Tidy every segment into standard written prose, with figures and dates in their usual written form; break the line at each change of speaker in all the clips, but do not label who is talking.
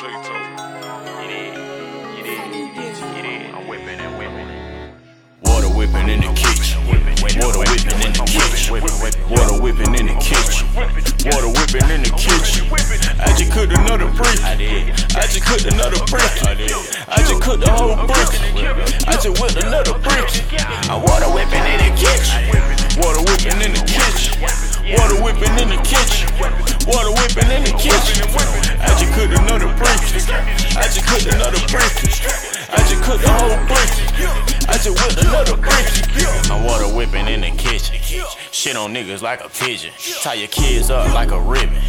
Tell you, I'm whipping and whipping.
Water whipping in the kitchen. Water whipping in the kitchen. Water whipping in the kitchen. Water whipping in the kitchen. I just cooked another brick. I just cooked another brick. I just cooked the whole brick. I just whipped another brick. I'm water whipping in the kitchen. Water whipping in the kitchen. Water whipping in the kitchen. Water whipping in the kitchen. I just cooked another brick. I just cooked another brick. I just cooked the whole brick. I just whipped another brick. I'm water whipping in the kitchen. Shit on niggas like a pigeon. Tie your kids up like a ribbon.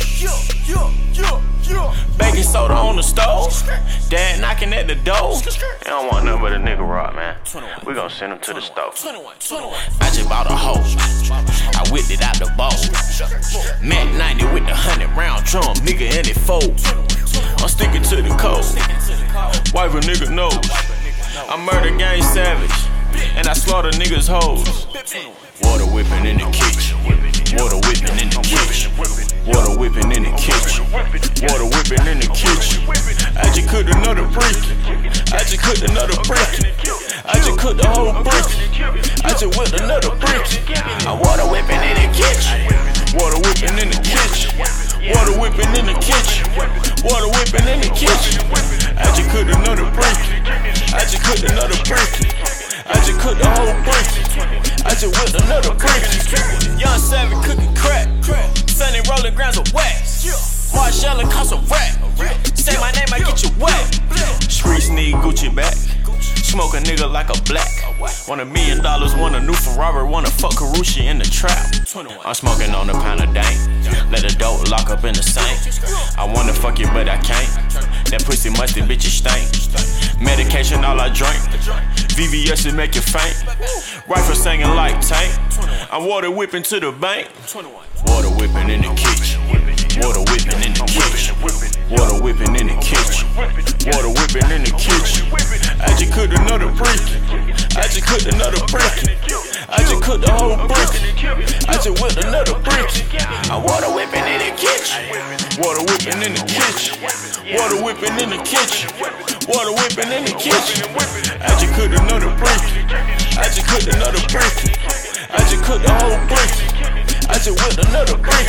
Baking soda on the stove. Dad knocking at the door.
They don't want nothing but a nigga rock, man. We gon' send him to the stove.
I just bought a hoe. I whipped it out the bowl. Mac 90 with the 100-round drum, nigga, and it fold. I'm sticking to the code. Wipe a nigga nose. I murder gang savage, and I slaughter niggas' hoes. Water whipping in the kitchen. Water whipping in the kitchen. Water whipping in the kitchen. Water whipping in the kitchen. I just cooked another brick. I just cooked another brick. I just cooked the whole brick. I just whipped another brick. I'm water whipping in the kitchen. Water whipping in the kitchen. Water whipping in the kitchen. Water whipping in the kitchen. I just cooked another brick. I just cooked another brick. I just cooked the whole brick. I just whipped another brick. Young Savage cooking crack. Sunny rolling grams of wax. Marshall cost a rack. Say my name, I get you wet. Streets need Gucci back. Smoke a nigga like a black. Want $1 million, want a new Ferrari, wanna fuck Karushi in the trap. I'm smoking on a pound of dank. Let the dope lock up in the sink. I wanna fuck you, but I can't. That pussy musty, bitch, you stink. Medication, all I drink. VVS to make you faint. Rifle singing like tank. I'm water whipping to the bank. Water whipping in the kitchen. Water whipping in the kitchen. Water whipping in the kitchen. Water whipping in the kitchen. I just cooked another brick. I just cooked another brick. I just cooked the whole brick. I just whipped another brick. I'm water whipping in the kitchen. Water whipping in the kitchen. Water whipping in the kitchen. Water whipping in the kitchen. I just cooked another brick. I just cooked another brick. I just cooked the whole brick. I just whipped another brick.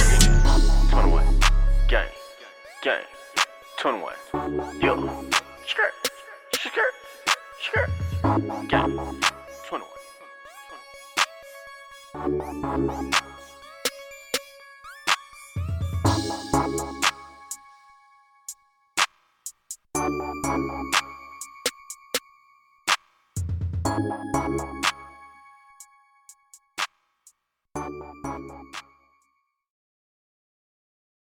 21. Gang. Gang. 21. Yo. Skirt. Skirt. Skirt. Gang. 21.
Thank you.